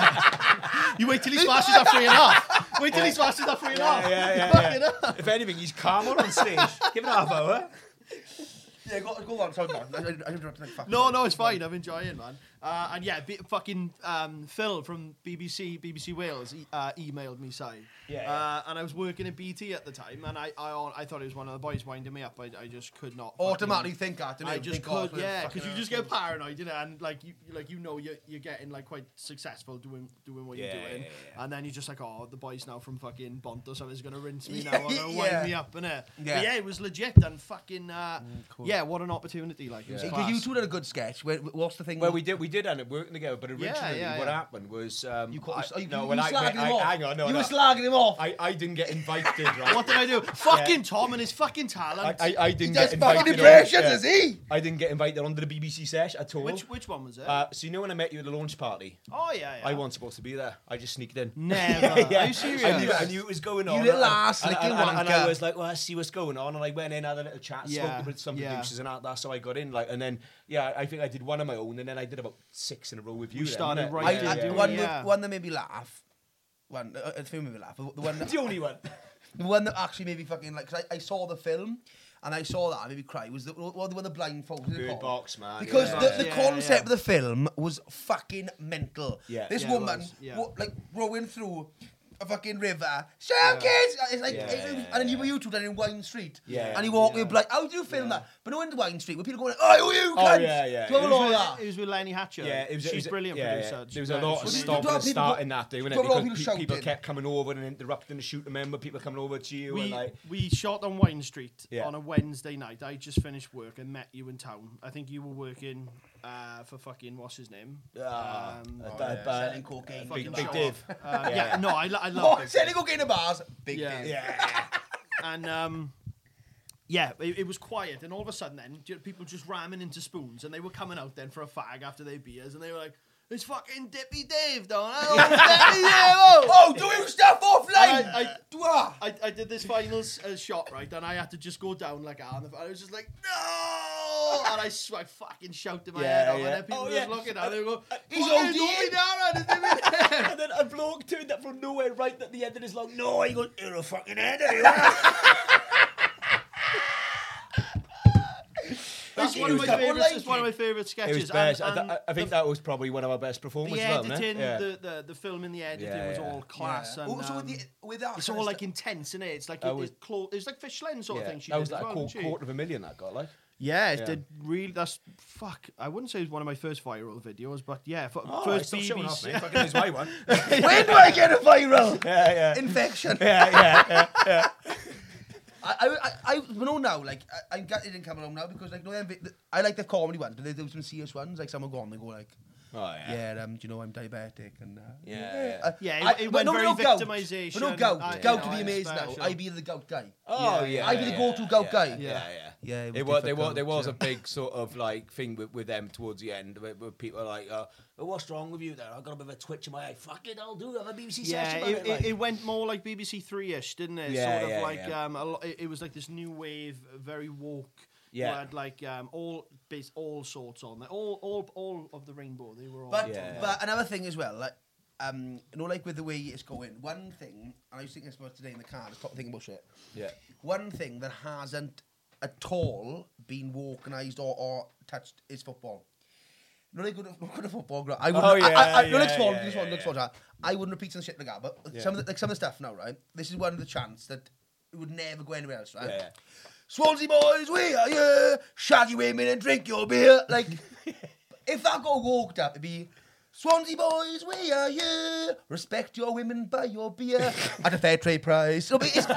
You wait till he smashes that 3.5. Wait till he smashes that 3.5. Yeah. If anything, he's calmer on stage. Give it half hour. Yeah, go on, sorry, man. I interrupted like fucking. No, it's fine. I'm enjoying, man. And yeah, fucking Phil from BBC Wales emailed me, saying, and I was working at BT at the time, and I thought it was one of the boys winding me up. I just could not Automatically think that, didn't I you? just Think, could, yeah, because you just get paranoid, you know, and like you know you're getting like quite successful doing what you're doing, and then you're just like, oh, the boys now from fucking Bont or something's gonna rinse me now, or gonna wind me up, innit? Yeah. But yeah, it was legit and fucking cool. yeah, what an opportunity, like it was Because class. you two did a good sketch. What's the thing? Well, we did end up working together, but originally what happened was You were slagging hang on, you were slagging him off. I didn't get invited, right? What did I do? Fucking Tom and his fucking talent. I didn't He does get fucking invited. impressions, is he? I didn't get invited onto the BBC sesh at all. Which one was it? So you know when I met you at the launch party? Oh yeah. I wasn't supposed to be there. I just sneaked in. Never. Are you serious? I knew it was going on. You little ass, licking and I wanker. was like, well, I see what's going on. And I went in, had a little chat, spoke with some of the excuses, and that's how I got in. Like, and then I think I did one on my own, and then I did about 6 in a row with you. We then, started innit? right I, Yeah. one that made me laugh. The film made me laugh. The one that, The only one. the one that actually made me fucking like. Cause I saw the film and I saw that and made me cry. Was the one the blindfolded? Bird Box, man. Because yeah. the concept of the film was fucking mental. Yeah. This Yeah, it woman, was, yeah. like rowing through a fucking river. Shout kids! It's like, and then you two down in Wine Street. Yeah. And you walk with like, how do you film that? But no in Wine Street, where people going, oh, who you cunt? yeah. Do you have a lot of that? It was with Lenny Hatcher. Yeah, She's brilliant producer. There was a lot of Well, stopping and starting that day, wasn't it? a lot of Because people people shouting. kept coming over and interrupting the shoot. Remember, people coming over to you and like. We shot on Wine Street Yeah. on a Wednesday night. I just finished work and met you in town. I think you were working for fucking what's his name? Selling cocaine. Big show Dave. No, I love Oh, Big selling Dave. cocaine in bars. Big Yeah. Dave. Yeah. And it was quiet, and all of a sudden, then people just ramming into spoons, and they were coming out then for a fag after their beers, and they were like, "It's fucking Dippy Dave, don't I? Oh, Dippy Dave! Oh, doing stuff offline. I did this finals shot, right, and I had to just go down like that, and I was just like, no! And I fucking shouted my head off, and then people just looking at it, they go, He's "Fucking OD. Dippy Dave, it's Dippy Dave!" And then a bloke turned up from nowhere right at the end of his long. No, he goes, "You're a fucking head." That's one of my favourites. It's one of my favourite sketches. It was best. And I think that was probably one of our best the performances. editing, Yeah. the filming, the editing was all Yeah. class. And, Also with that, it's all like intense, isn't it? It's like it's like Fish Lens sort of thing. She That did was as like well, a didn't she? $250,000 that got like. Yeah, it Yeah. did really. That's fuck. I wouldn't say it was one of my first viral videos, but yeah, Oh, first stop showing off, BBC. mate. Fucking is my one. when do I get a viral Yeah. infection? Yeah. I know now, like, I'm gutted in coming home now because, like, I like the comedy ones, but there's some serious ones, like, someone go on, they go, like, Oh do you know I'm diabetic? And, It went very victimisation. But no gout. I- Gout you would know, be amazing now. special. I'd be the gout guy. Oh I'd be the go-to gout guy. Yeah. Yeah, There was a big sort of like thing with them towards the end where people are like, oh, what's wrong with you there? I've got a bit of a twitch in my eye. Fuck it, I'll do it. Have a BBC session about it. It went more like BBC Three-ish, didn't it? Yeah, sort of yeah, like yeah. it was like this new wave, very woke. Yeah. Who had like all sorts on there, all of the rainbow. They were all. But Yeah. but another thing as well, like you know, like with the way it's going, one thing, and I was thinking about today in the car, I was thinking about shit. Yeah. One thing that hasn't at all been wokenised or touched is football. No, they go to football ground. I wouldn't. I wouldn't repeat some shit like that. But some of the stuff now, right? This is one of the chants that it would never go anywhere else, right? Yeah. Swansea boys, we are here. Shaggy women and drink your beer. Like, if that got walked up, it'd be Swansea boys, we are here. Respect your women, buy your beer at a fair trade price. No, but it's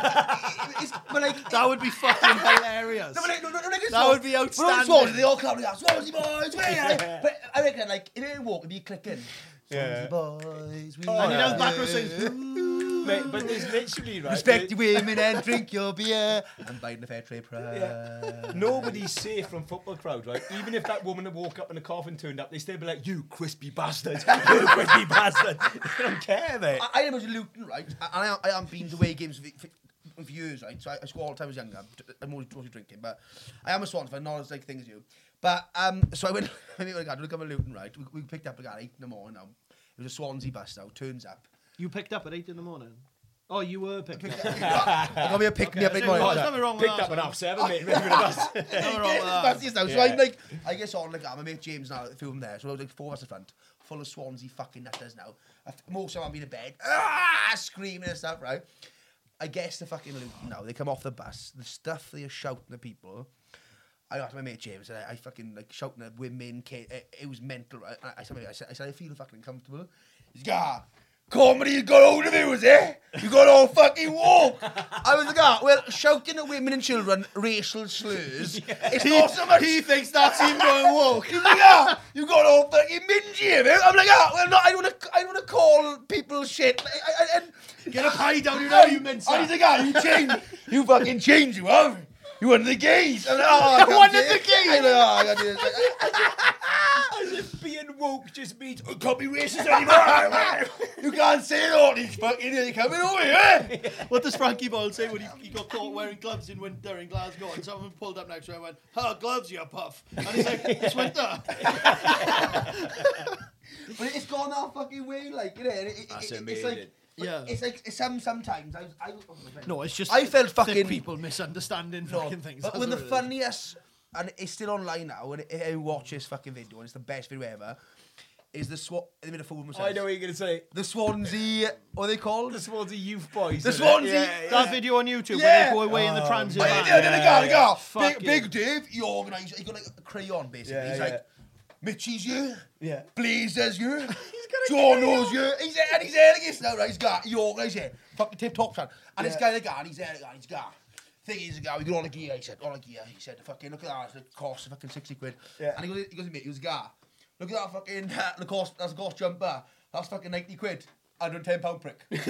but like that would be fucking hilarious. no, but like, That would be outstanding. Swansea, they all clap like Swansea boys, we are here. But I reckon, like, if it walk, it'd be clicking. Swansea boys, we are And you know, here. back row saying, Mate, but there's literally, right? Respect your women and drink your beer and buy it at a fair trade price. Nobody's safe from football crowd, right? Even if that woman had woke up and a coffin turned up, they still be like, "You crispy bastard, you crispy bastard." They don't care, mate. I was in Luton, right? And I haven't been to away games for years, right? So I scored all the time I was younger. I'm always drinking, but I am a Swans fan, not as like thing as you. But so I went. I mean, to come to Luton, right? We picked up at 8 in the morning. Now it was a Swansea bus. Now turns up. you picked up at 8 in the morning. Oh, you were picked up. I got me a pick me up in There's morning. nothing wrong with Picked that. up an half 7, mate. Ready for the bus. Nothing wrong with that. That's it now. So Yeah. I'm like, I guess on like my mate James now film there. So I was like 4 of us at front, full of Swansea fucking nutters now. Most of them been in bed, screaming and stuff, right? I guess the fucking Luton now. They come off the bus, the stuff they are shouting at people. I asked my mate James, and I fucking like shouting at women, kids. It was mental, right? I said, I feel fucking uncomfortable. He's like, comedy you got hold of it, was it? You got all fucking walk. I was like, well, shouting at women and children racial slurs. It's not so much. He thinks that's him going woke. He's like, you got all fucking mingy of it. I'm like, well, no, I don't wanna call people shit. Get a pie down, you know, you mince. And he's like, you changed. You fucking changed, you have. You wanted the gays. I'm like, I wanted can't do the it. gays. I'm like, I can't do it. As if being woke just means, I can't be racist anymore. You can't say it all. He's fucking here. Coming over here. What does Frankie Boyle say when he got caught wearing gloves in winter in Glasgow and someone pulled up next to him and went, "Oh, gloves, you puff." And he's like, "It's winter." But it's gone that fucking way, like, you know. That's It's amazing. like, Yeah. It's like sometimes No, it's just I felt thick fucking people misunderstanding fucking things. But That's when the what it is. funniest, and it's still online now, and I watch this fucking video, and it's the best video ever. Is the they made a fool of themselves. I know what you're going to say. The Swansea, what are they called? The Swansea Youth Boys. The isn't it? Swansea- That video on YouTube Yeah. where they go away in the transit But van. the guy, Fucking- Big Dave, he organised, he got like a crayon basically. Yeah, He's yeah. like, Mitchie's here, Yeah. Blazer's here, Jono's here, he's there again now, right? He organised it, fucking tip top fan. And this guy, he's there again, he's got. Thing is, we got all the gear, he said, He said, fucking, look at that, it costs fucking 60 quid. Yeah. And he goes, mate, he goes, guy, look at that fucking, that's a cost jumper, that's fucking 90 quid. £110 prick. and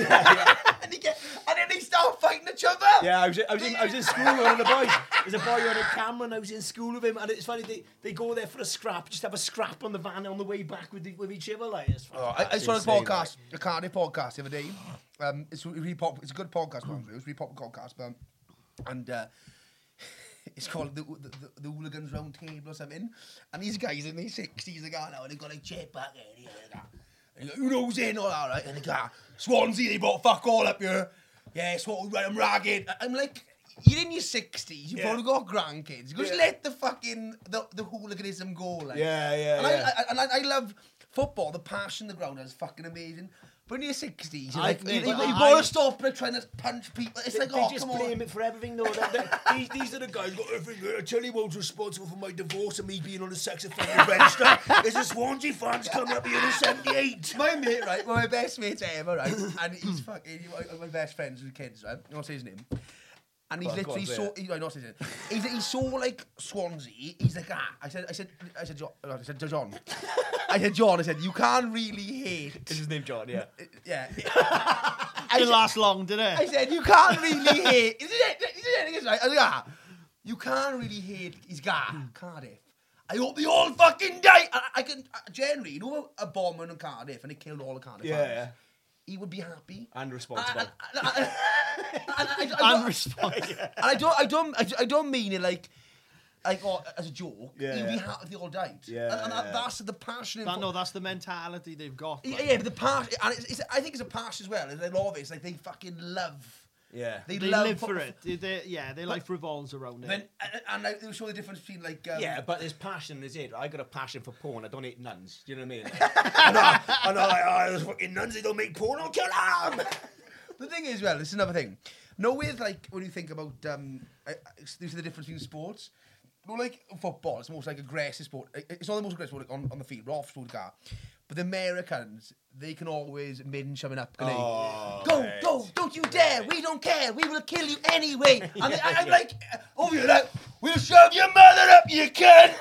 then they start fighting each other. Yeah, I was in school with one of the boys. There's a boy on a camera and I was in school with him and it's funny, they go there for a scrap, just have a scrap on the van on the way back with each other. Like, I saw a podcast, a Cardiff podcast the other day. It's really it's a good podcast, man. It was a really popular podcast, but, and it's called the Hooligans Round Table or something. And these guys in their 60s, they go now, and they've got like Chet back here, and you go, who knows in all that, right? And they go, Swansea, they brought fuck all up here. Yeah, I'm ragged. I'm like, you're in your 60s, you've probably got grandkids. You just let the fucking, the hooliganism go, like. Yeah. And I love football, the passion the ground is fucking amazing. But in your 60s, you're like, you've got to stop trying to punch people. It's like, they oh, just come blame on. it for everything, though. These are the guys who got everything. I tell you what's responsible for my divorce and me being on the sex offender register. There's a Swansea fans coming up here in 78. My mate, right, one of my best mates ever, right, and he's fucking, one of my best friends with kids, right, I won't say his name. And he's literally so, not his name. He's so like Swansea. He's like, I said, John. I said, you can't really hate. Is his name John? Yeah. Yeah. Didn't last long, did it? I said, you can't really hate. Is it right? I was like, you can't really hate. He's got Cardiff. I hope they all fucking die. I can generally, you know, a bomber in Cardiff and they killed all the Cardiff fans. Yeah. He would be happy And responsible. I don't mean it like as a joke. Yeah, He'd be happy if they all died. Yeah, and that's the passion. That's the mentality they've got. Like. Yeah, but the passion, and I think it's a passion as well. They love it. It's like they fucking love. Yeah. They love live for it. Their life revolves around it. And they show the difference between like. Yeah, but there's passion, is it? I got a passion for porn. I don't hate nuns. Do you know what I mean? I know, like, those fucking nuns, they don't make porn. I'll kill them. The thing is, well, this is another thing. No, with like when you think about this is the difference between sports. No, like football, it's most like aggressive sport. It's not the most aggressive sport on the field, but off the car. But the Americans, they can always minge something up. Go, don't you dare! We don't care. We will kill you anyway. And I'm like, over here, like, we'll shove your mother up, you cunt.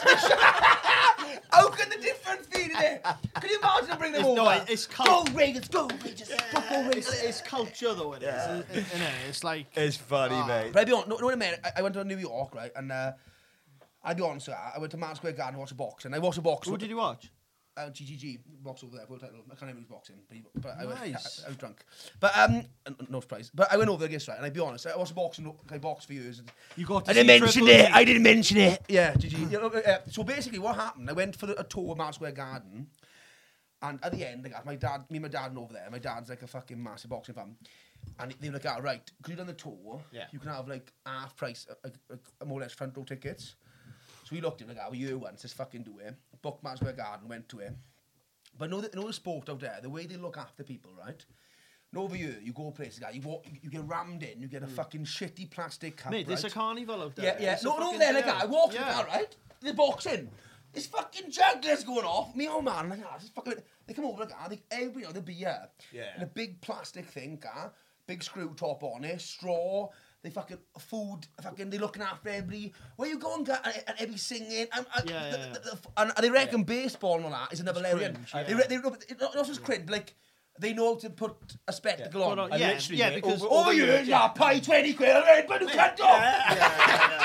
How can the difference be there? Can you imagine bringing them over? No, it's go Ravens, go Rangers, go Rangers. It's culture though, it is. It's like It's funny, mate. But I'll be honest, no, in America, I went to New York, right, and I'll be honest, I went to Madison Square Garden to watch a boxing. I watched a box. Who did you watch? GGG, box over there, world title. I can't remember who's boxing, but Nice. I was drunk. But no surprise. But I went over there, right, and I'll be honest, I watched boxing, I boxed for years. And You got to I see didn't mention Triple it. H. I didn't mention it. Yeah, GG. So basically, what happened? I went for a tour of Madison Square Garden, and at the end, me and my dad went over there. My dad's like a fucking massive boxing fan, and they were like, "All right, because you've done the tour, you can have like half price, more or less front row tickets." So we looked at it like, year once, let's fucking do it. Booked Madison Square Garden, went to it. But know the sport out there, the way they look after people, right? And over here, you go places, you get rammed in, you get a fucking shitty plastic cup, Mate, there's a right? carnival out there. Yeah. It's a No, fucking- there, like I walked in yeah. there, right? They're boxing. This fucking jugglers going off. Me old man, like, this is fucking. They come over, like, everybody know the beer. Yeah. In a big plastic thing, big screw top on it, straw. They fucking food, fucking. They looking after everybody. Where you going, guy? And everybody singing. And they reckon baseball and all that is another level. cringe, They not just cringe, like. They know to put a spectacle on. Yeah, because Over here, pay 20 quid, all right, but you can't do.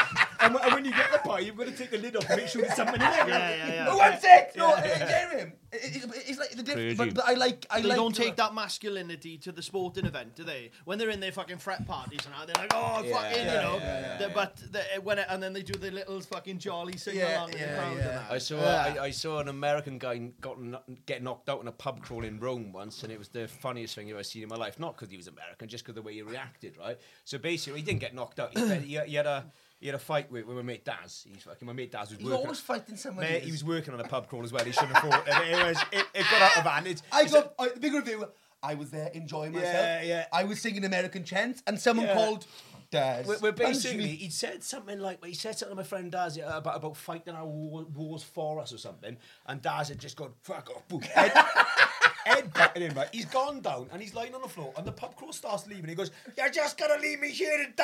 and when you get the pie, you've got to take the lid off and make sure there's something in it. Yeah. Who wants it? No, Jeremy. It's like the difference, but I like. They don't take that masculinity to the sporting event, do they? When they're in their fucking frat parties and all, they're like, oh, fucking, you know. But and then they do the little fucking jolly sing along in the crowd. And that. I saw an American guy get knocked out in a pub crawl in Rome once, and it was the funniest thing I've ever seen in my life. Not because he was American, just because the way he reacted, right? So basically, he didn't get knocked out. He had a fight with my mate Daz. My mate Daz was working. He's always fighting someone. Mate, he was working on a pub crawl as well. He shouldn't have fought. It got out of hand. The big review. I was there enjoying myself. Yeah. I was singing American chants, and someone called Daz. Well, basically, he said something to my friend Daz about fighting our wars for us or something, and Daz had just gone, fuck off, boom. Head butted him, right? He's gone down and he's lying on the floor, and the pub crawl starts leaving. He goes, "You're just gonna leave me here to die."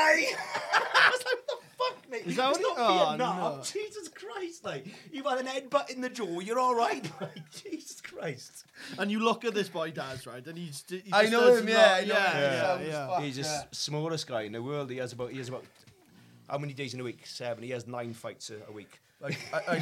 I was like, "What the fuck, mate? Is that it's what not Vietnam. no. Jesus Christ, like you've had an headbutt in the jaw. You're all right, like, Jesus Christ." And you look at this boy, Daz, right? And he I know him, yeah. He's the smallest guy in the world. He has about how many days in a week? 7. He has 9 fights a week. Like,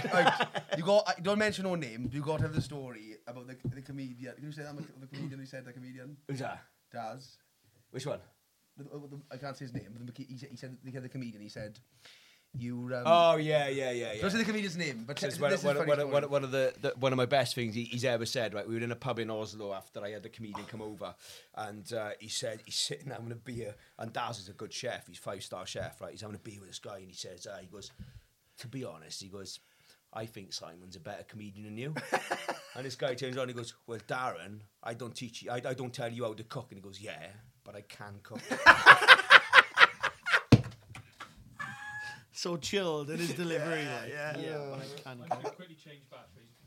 don't mention no name. You got to have the story about the comedian. Can you say that? The comedian who said the comedian? Who's that? Daz. Which one? I can't say his name. But he said the comedian. He said, "You." Oh yeah. Don't say the comedian's name. But one of my best things he's ever said. Right, we were in a pub in Oslo after I had the comedian come over, and he said he's sitting having a beer, and Daz is a good chef. He's 5-star chef, right? He's having a beer with this guy, and he says, he goes, "To be honest," he goes, "I think Simon's a better comedian than you." And this guy turns around and he goes, "Well, Darren, I don't teach you, I don't tell you how to cook." And he goes, "Yeah, but I can cook." So chilled in his delivery. Yeah. Can I quickly change batteries?